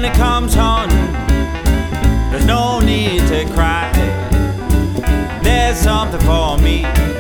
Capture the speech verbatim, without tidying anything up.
when it comes on, there's no need to cry. There's something for me